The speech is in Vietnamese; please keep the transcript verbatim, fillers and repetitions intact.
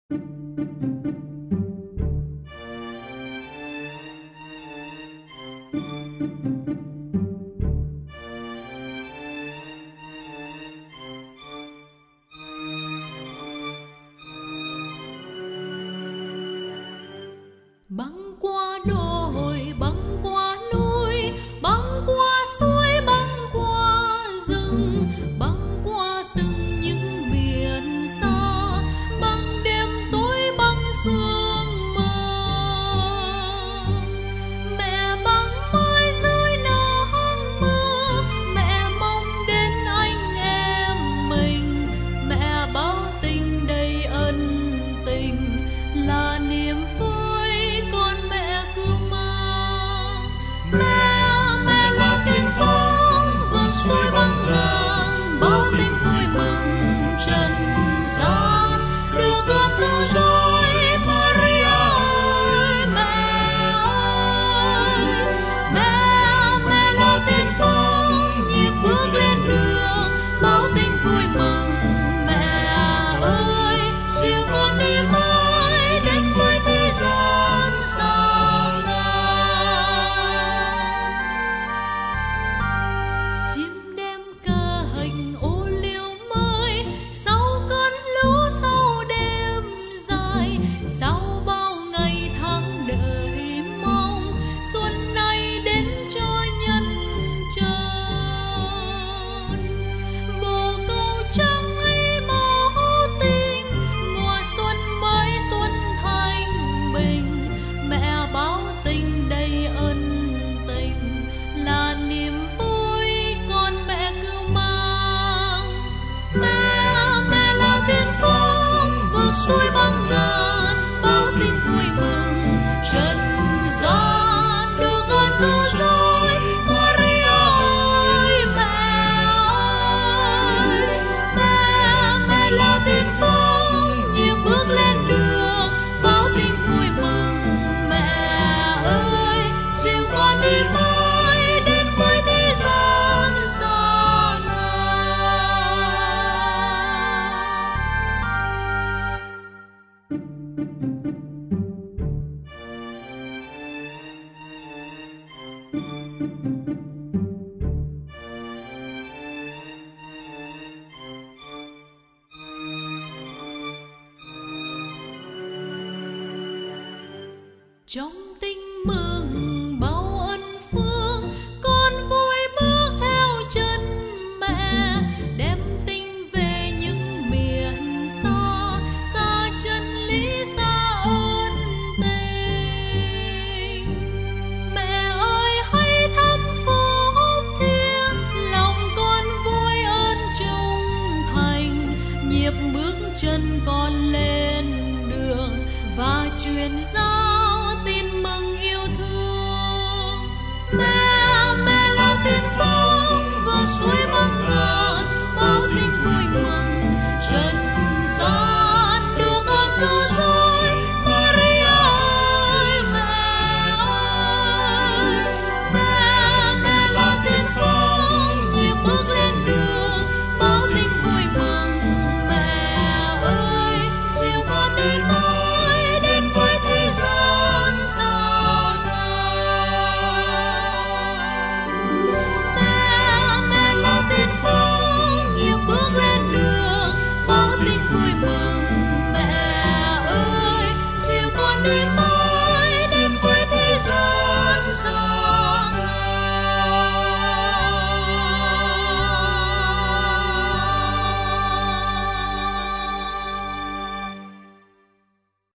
Băng qua đồi, băng qua núi, băng qua suối, băng qua rừng, băng qua từng những miền xa, băng đêm tối, băng sương mờ. Mẹ băng mai dưới nắng mưa, mẹ mong đến anh em mình, mẹ báo tình đầy ân tình là niềm vui. Suối băng ngàn bao tình vui mừng trần gian đưa cơn mưa rơi Maria ơi, mẹ ơi, mẹ mẹ là tiên phong nhịp bước lên đường bao tình vui mừng. Mẹ ơi, siêu con đi mãi đến với thế gian xa ngàn. Chim suối băng ngàn bao tình vui mừng trần gian đưa cơn mưa rơi Maria ơi, mẹ ơi, mẹ mẹ là tiên phong nhịp bước lên đường bao tình vui mừng. Mẹ ơi, dìu con đi mãi đến với thế gian xa ngàn. Trong tình mừng bao ân phước, con vui bước theo chân mẹ, đem tình về những miền xa, xa chân lý, xa ơn tình. Mẹ ơi, hãy thăm phúc thiêng, lòng con vui ơn trung thành, nhịp bước chân con lên đường và truyền giao tin mừng yêu thương. Mẹ, mẹ là tiên phong và suối băng ngàn bao tình vui mừng trần gian đưa cơn mưa rơi Maria ơi, mẹ ơi, mẹ mẹ là tiên phong nhịp bước lên đường bao tình vui mừng. Mẹ ơi, siêu con đi mãi đến với thế gian xa ngàn. Mẹ mẹ là tiên phong nhịp bước lên đường bao tình vui mừng. Mẹ ơi, siêu con đi mãi